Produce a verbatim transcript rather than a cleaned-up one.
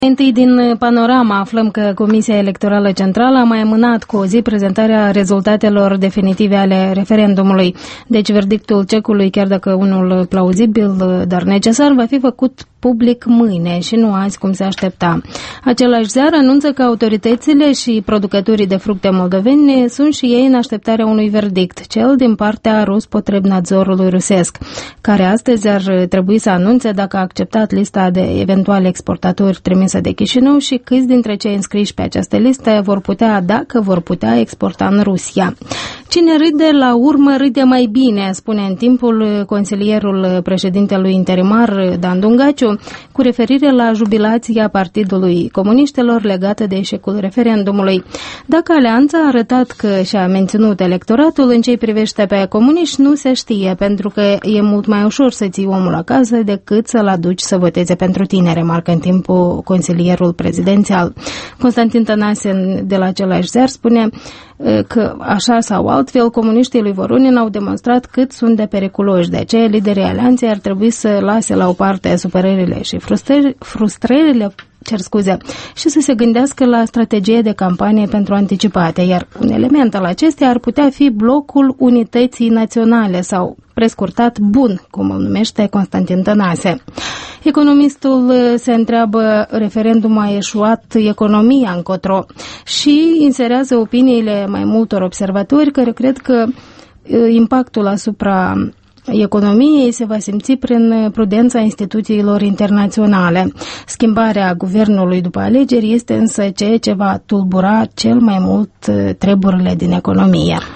Întâi din panorama aflăm că Comisia Electorală Centrală a mai amânat cu o zi prezentarea rezultatelor definitive ale referendumului. Deci verdictul cecului, chiar dacă unul plauzibil, dar necesar, va fi făcut public mâine și nu azi, cum se aștepta. Același ziar anunță că autoritățile și producătorii de fructe moldoveni sunt și ei în așteptarea unui verdict, cel din partea Rospotrebnadzorului rusesc, care astăzi ar trebui să anunțe dacă a acceptat lista de eventuali exportatori trimisă de Chișinău și câți dintre cei înscriși pe această listă vor putea, dacă vor putea, exporta în Rusia. Cine râde la urmă râde mai bine, spune în timpul consilierul președintelui interimar Dan Dungaciu, cu referire la jubilația Partidului Comuniștilor legată de eșecul referendumului. Dacă alianța a arătat că și-a menținut electoratul, în ce privește pe comuniști nu se știe, pentru că e mult mai ușor să ții omul acasă decât să-l aduci să voteze pentru tine, remarcă în timpul consilierul prezidențial. Constantin Tănase de la același ziar spune că așa sau altfel comuniștii lui Voronin au demonstrat cât sunt de periculoși. De aceea liderii alianței ar trebui să lase la o parte supărările și frustrări, frustrările cer scuze, și să se gândească la strategie de campanie pentru anticipate, iar un element al acesteia ar putea fi blocul unității naționale sau, prescurtat, BUN, cum îl numește Constantin Tănase. Economistul se întreabă, referendumul a eșuat, economia încotro, și inserează opiniile mai multor observatori care cred că impactul asupra economiei se va simți prin prudența instituțiilor internaționale. Schimbarea guvernului după alegeri este însă ceea ce va tulbura cel mai mult treburile din economie.